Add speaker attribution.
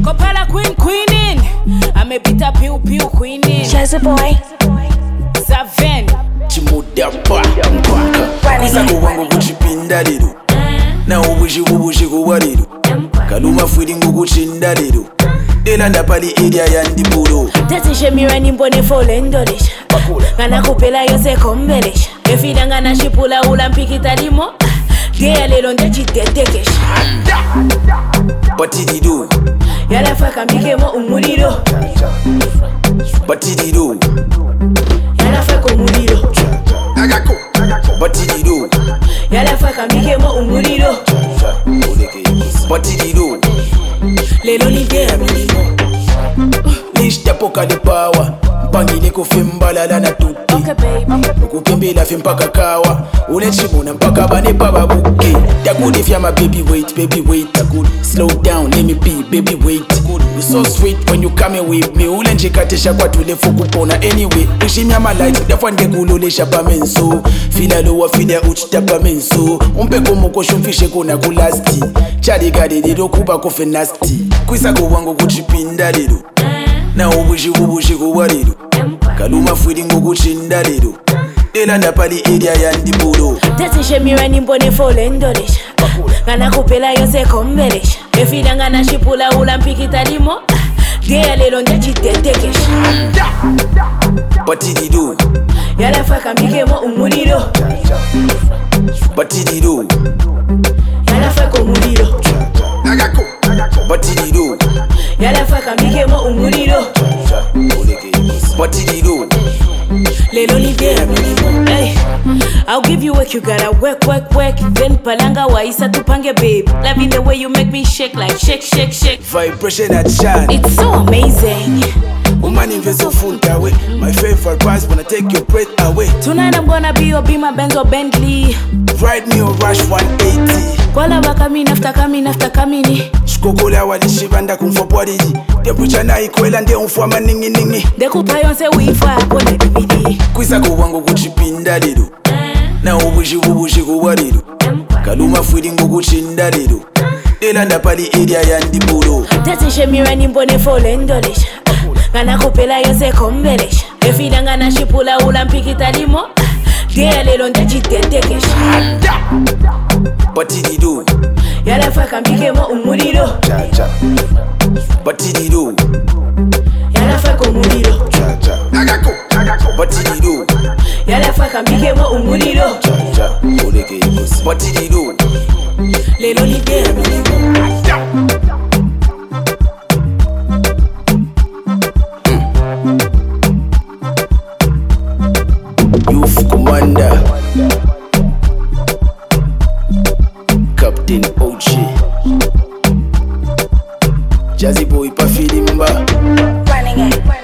Speaker 1: Kopala queening. Amepita piu queening.
Speaker 2: Jazzy boy.
Speaker 1: Saven.
Speaker 3: Chimuda pa. Kusako wangu kuchipinda lero. Na ubushi kuwariro. Kaluma fwiringo kuchinda lero. Elanda pali area yandiburo.
Speaker 1: Tati shemira nimbone folendolisha. Ngana kupela yose kombelesha. Efida ngana shipula ulampiki talimo. Gea lelo ndechi tetekesha.
Speaker 3: Batidido.
Speaker 1: Yala faka mikemo umuliro.
Speaker 3: Batidido.
Speaker 1: Yala faka umuliro.
Speaker 3: Batidido.
Speaker 1: Yala faka mikemo umuliro.
Speaker 3: Batidido.
Speaker 1: Lelo ligea milimo.
Speaker 3: Lishta poka de power. Mpangile kufimbalala na tuti.
Speaker 1: Okay babe.
Speaker 3: Ukukembela fimpaka kawa. Unechimuna mpaka bane baba buke. That if you're my baby wait. That good. Slow down, let me be, baby wait. You so sweet when you come with me. Ulenjikatesha kwa tulefu kupona anyway. Ushimya my light, defande kulolesha pamenso. Fila lowa fila uchita pamenso. Umpe kumoko shumfishe kuna kulasti. Chadi gade lido kuba kofe nasty. Kwisa kuwangu kuchipinda lido. Na ubushi kuwariro. Kaluma fwiringo kuchinda lero. Elanda pali area yandiburo.
Speaker 1: Tati shemira nimbone folendolisha. Ngana kupela yose kombelesha. Efida ngana shipula ulampiki talimo. Gea lelo ndechi tetekesha.
Speaker 3: Batidido.
Speaker 1: Yala faka mikemo umuliro.
Speaker 3: Batidido.
Speaker 1: Yala faka umuliro.
Speaker 3: Batidido.
Speaker 1: Yala faka mikemo umuliro.
Speaker 3: Batidido.
Speaker 1: Lelo ligea milimo. Hey, I'll give you work, you gotta work. Then palanga waisa tupange babe. Loving the way you make me shake like shake.
Speaker 3: Vibration at shine.
Speaker 1: It's so amazing.
Speaker 3: Woman invest so full that way. My favorite price when I take your breath away.
Speaker 1: Tonight I'm gonna be your Beamer, Benz or Bentley.
Speaker 3: Ride me or Rush 180.
Speaker 1: Kwala ba coming after coming.
Speaker 3: Shkokola walishibanda kumfopwariji. Temperature na ikwela nde umfwa ningi.
Speaker 1: Dekupa yonse wifa kone DVD.
Speaker 3: Kwisa kuwangu kuchipinda lero. Na ubushi kuwariro. Kaluma fwiringo kuchinda lero. Elanda pali area yandiburo.
Speaker 1: Tati shemira nimbone folendolisha. Ngana kupela yose kombelesha. Efida ngana shipula ulampiki talimo. Gea lelo ndechi tetekesha.
Speaker 3: Batidido.
Speaker 1: Yala faka mikemo umuliro.
Speaker 3: Batidido.
Speaker 1: Yala faka umuliro.
Speaker 3: Batidido.
Speaker 1: Yala faka mikemo umuliro.
Speaker 3: Batidido.
Speaker 1: Lelo ligea milimo.
Speaker 3: Youth Commander Captain OG Jazzy boy pa filimba
Speaker 2: Running it.